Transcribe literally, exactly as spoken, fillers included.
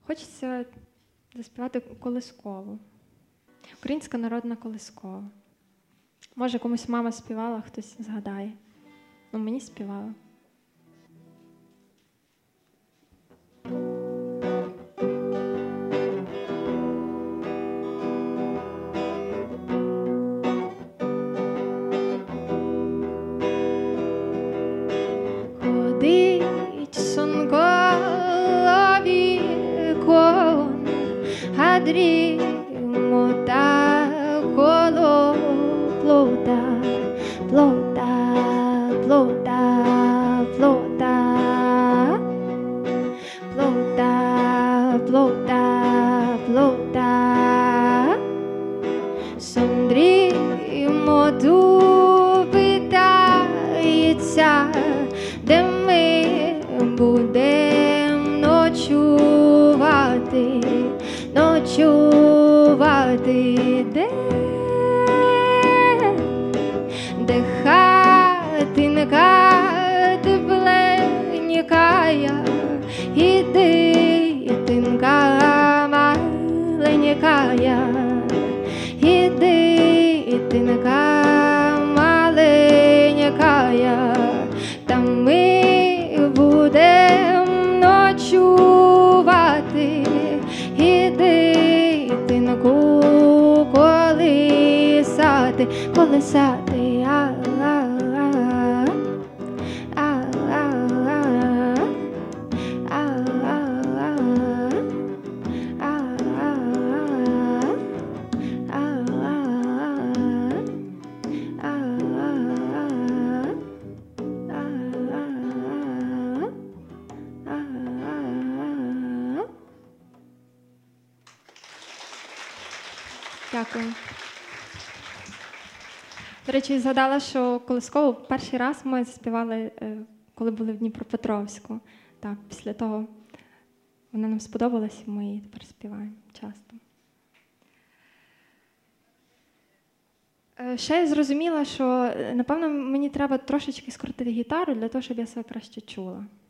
Хочеться заспівати колискову. Українська народна колискова. Може, комусь мама співала, хтось згадає. Ну, мені співала. Ходить сон коло вікон, а дрімота коло плота, плота, плота, плота, плота, плота, плота. Сон дрімоту питається, де ми будем ночувати, ночувати, де, де хатинка тепленькая, і дитинка маленькая, і дитинка маленькая, там ми будем ночувати, і дитинку колисати, колисати, а-а-а, а-а-а, а-а-а, Дякую. До речі, згадала, що колискову перший раз ми заспівали, коли були в Дніпропетровську. Так, після того вона нам сподобалась, і ми її тепер співаємо часто. Ще я зрозуміла, що, напевно, мені треба трошечки скрутити гітару для того, щоб я себе краще чула.